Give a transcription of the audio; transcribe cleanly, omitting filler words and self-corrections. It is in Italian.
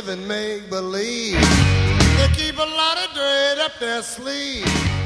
live and make believe. They keep a lot of dirt up their sleeve.